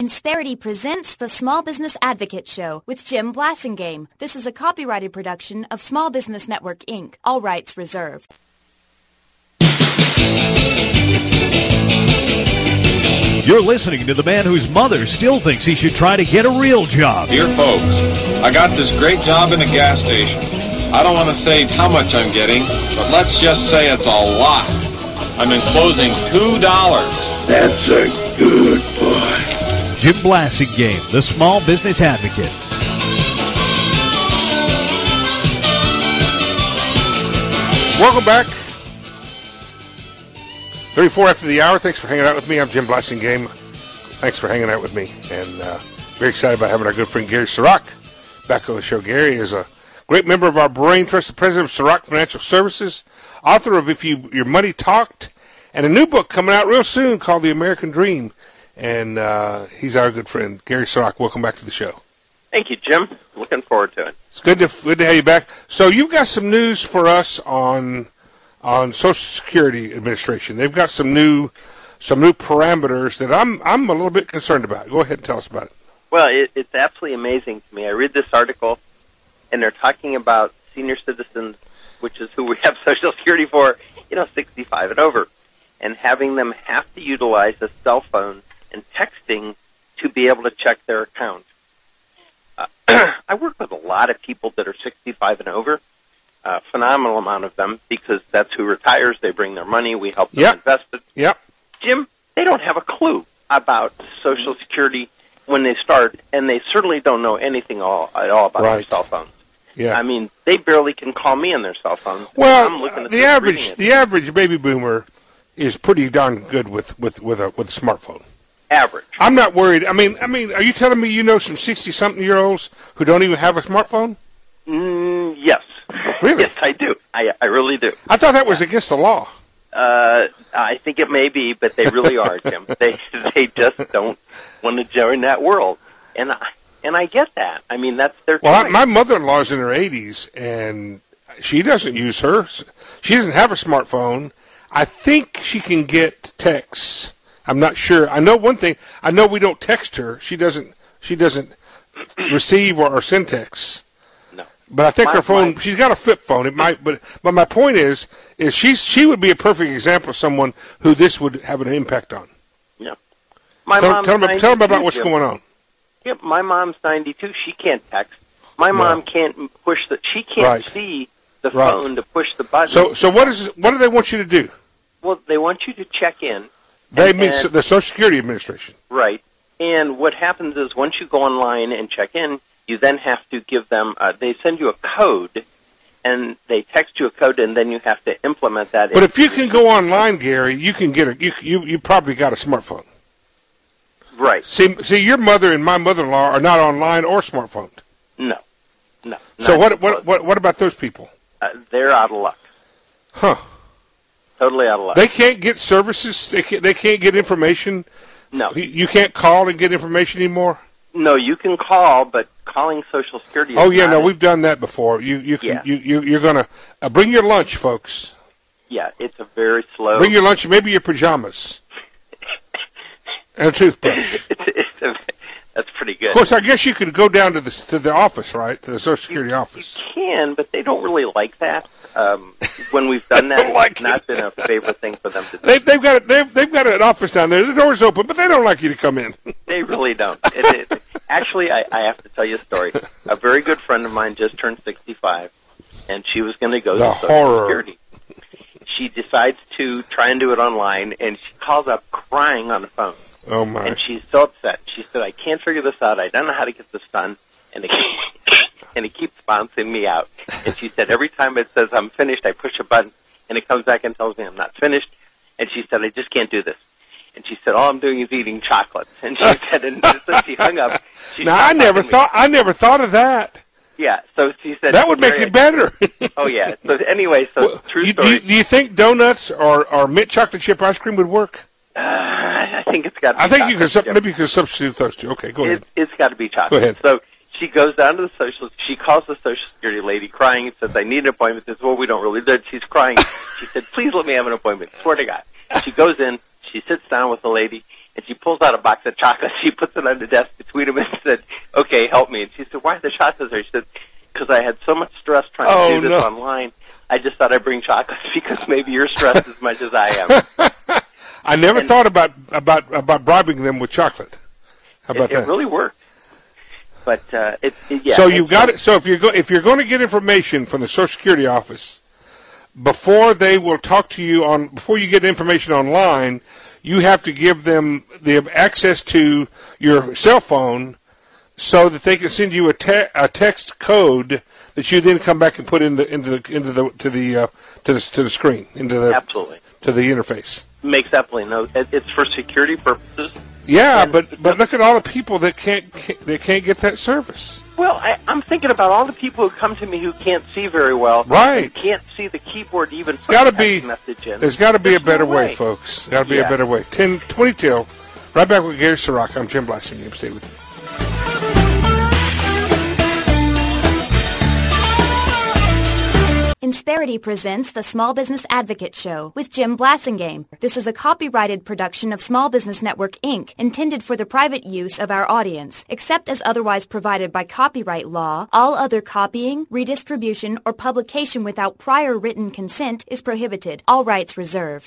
Insperity presents the Small Business Advocate Show with Jim Blasingame. This is a copyrighted production of Small Business Network, Inc. All rights reserved. You're listening to the man whose mother still thinks he should try to get a real job. Dear folks, I got this great job in a gas station. I don't want to say how much I'm getting, but let's just say it's a lot. I'm enclosing $2. That's a good boy. Jim Blasingame, the Small Business Advocate. Welcome back. 34 after the hour. Thanks for hanging out with me. I'm Jim Blasingame. Thanks for hanging out with me. And very excited about having our good friend Gary Siroc back on the show. Gary is a great member of our Brain Trust, the president of Siroc Financial Services, author of If Your Money Talked, and a new book coming out real soon called The American Dream. And he's our good friend, Gary Siroc. Welcome back to the show. Thank you, Jim. Looking forward to it. It's good to have you back. So you've got some news for us on Social Security Administration. They've got some new parameters that I'm a little bit concerned about. Go ahead and tell us about it. Well, it's absolutely amazing to me. I read this article, and they're talking about senior citizens, which is who we have Social Security for, 65 and over, and having them have to utilize a cell phone and texting to be able to check their account. I work with a lot of people that are 65 and over, a phenomenal amount of them, because that's who retires. They bring their money. We help them invest it. Yep. Jim, they don't have a clue about Social Security when they start, and they certainly don't know anything at all about their cell phones. Yeah. I mean, they barely can call me on their cell phones. Well, I'm looking at the average baby boomer is pretty darn good with a smartphone. Average. I'm not worried. I mean, are you telling me you know some 60-something-year-olds who don't even have a smartphone? Yes. Really? Yes, I do. I really do. I thought that was against the law. I think it may be, but they really are, Jim. They just don't want to join that world, and I get that. I mean, that's their choice. My mother-in-law's in her 80s, and she doesn't use hers. She doesn't have a smartphone. I think she can get texts. I'm not sure. I know one thing. I know we don't text her. She doesn't receive or send texts. No. But I think her phone. She's got a flip phone. It might. But my point is she would be a perfect example of someone who this would have an impact on. Yeah. Tell them about what's going on. Yeah, my mom's 92. She can't text. My mom can't push She can't see the phone to push the button. So what do they want you to do? Well, they want you to check in. They mean the Social Security Administration. Right. And what happens is once you go online and check in, you then have to give them, they send you a code, and they text you a code, and then you have to implement that. But if you can go online, Gary, you can get you probably got a smartphone. Right. See, your mother and my mother-in-law are not online or smartphoned. No. So what about those people? They're out of luck. Huh. Totally out of luck. They can't get services. They can't get information. No. You can't call and get information anymore. No, you can call, but calling Social Security. We've done that before. You're gonna bring your lunch, folks. Yeah, it's a very slow. Bring your lunch, maybe your pajamas, and a toothbrush. That's pretty good. Of course, I guess you could go down to the office, right? To the Social Security office. You can, but they don't really like that. When we've done that, it's not been a favorite thing for them to do. They've got an office down there. The door's open, but they don't like you to come in. They really don't. Actually, I have to tell you a story. A very good friend of mine just turned 65, and she was going to go to Social Security. She decides to try and do it online, and she calls up crying on the phone. Oh, my. And she's so upset. She said, I can't figure this out. I don't know how to get this done. And it keeps bouncing me out. And she said, every time it says I'm finished, I push a button, and it comes back and tells me I'm not finished. And she said, I just can't do this. And she said, all I'm doing is eating chocolates. And she said, and so she hung up. I never thought of that. Yeah, so she said... That would make it better. Oh, yeah. So anyway, true story. Do you think donuts or mint chocolate chip ice cream would work? I think it's got to be chocolate. I think maybe you could substitute those two. Okay, go ahead. It's got to be chocolate. Go ahead. So she goes down to she calls the Social Security lady crying and says, I need an appointment. She says, well, we don't really. She's crying. She said, please let me have an appointment. Swear to God. She goes in, she sits down with the lady, And she pulls out a box of chocolates. She puts it on the desk between them and said, "Okay, help me." And she said, "Why are the chocolates there?" She said, "Because I had so much stress trying to do this online. I just thought I'd bring chocolates because maybe you're stressed as much as I am." I never thought about bribing them with chocolate. How about that? It really worked. But So you got it. So if you're going to get information from the Social Security office before they will talk to you before you get information online, you have to give them the access to your cell phone so that they can send you a text code that you then come back and put into the screen, absolutely to the interface. Makes absolutely no. It's for security purposes. Yeah, but look at all the people that can't get that service. Well, I'm thinking about all the people who come to me who can't see very well. Right. Can't see the keyboard to even put a text message in. There's got to be a better way, folks. Got to be a better way. 10:20 till. Right back with Gary Ciroc. I'm Jim Blasingame. Stay with me. Insperity presents the Small Business Advocate Show with Jim Blasingame. This is a copyrighted production of Small Business Network, Inc., intended for the private use of our audience. Except as otherwise provided by copyright law, all other copying, redistribution, or publication without prior written consent is prohibited. All rights reserved.